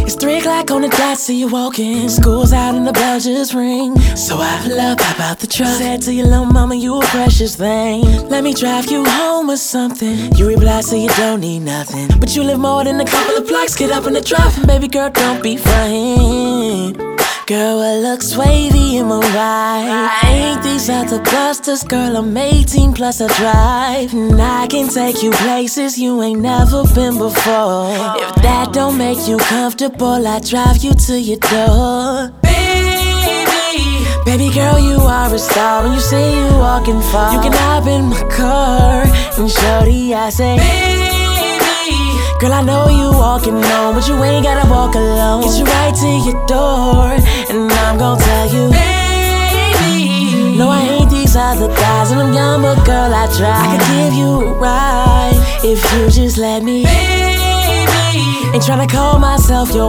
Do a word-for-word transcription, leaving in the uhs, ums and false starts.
It's three o'clock on the dot, see you walking. School's out and the bell just ring. So I pull up, hop out the truck. Said to your little mama, you a precious thing. Let me drive you home or something. You reply, so you don't need nothing. But you live more than a couple of blocks. Get up in the drop, and baby girl, don't be frontin'. Girl, what looks wavy in my ride? Ain't these other busters? Girl, I'm eighteen plus I drive. And I can take you places you ain't never been before. If that don't make you comfortable, I drive you to your door. Baby, baby girl, you are a star. When you say you walking far, you can hop in my car. And shorty, I say, baby, girl, I know you walking home, but you ain't gotta walk alone. Get you right to your door, and I'm gon' tell you, baby, no, I ain't these other guys, and I'm young, but girl, I try. I could give you a ride if you just let me. Baby, ain't tryna call myself your